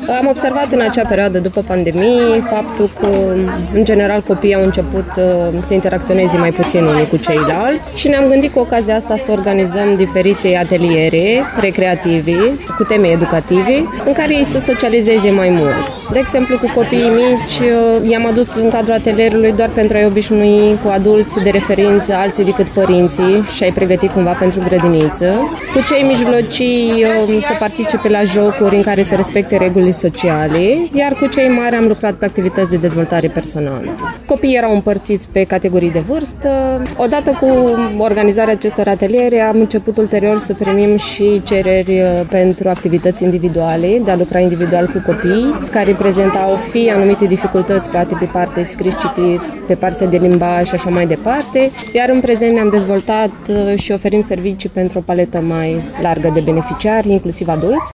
Am observat în acea perioadă, după pandemie, faptul că, în general, copiii au început să interacționeze mai puțin unii cu ceilalți și ne-am gândit cu ocazia asta să organizăm diferite ateliere recreative, cu teme educative, în care ei să socializeze mai mult. De exemplu, cu copiii mici, i-am adus în cadrul atelierului doar pentru a-i obișnui cu adulți de referință, alții decât părinții, și a-i pregăti cumva pentru grădiniță. Cu cei mijlocii să participe la jocuri în care să respecte regulile sociale, iar cu cei mari am lucrat pe activități de dezvoltare personală. Copiii erau împărțiți pe categorii de vârstă. Odată cu organizarea acestor ateliere am început ulterior să primim și cereri pentru activități individuale, de a lucra individual cu copii, care prezentau fie anumite dificultăți, poate pe partea scris-citit, pe partea de limbaj și așa mai departe, iar în prezent ne-am dezvoltat și oferim servicii pentru o paletă mai largă de beneficiari, inclusiv adulți.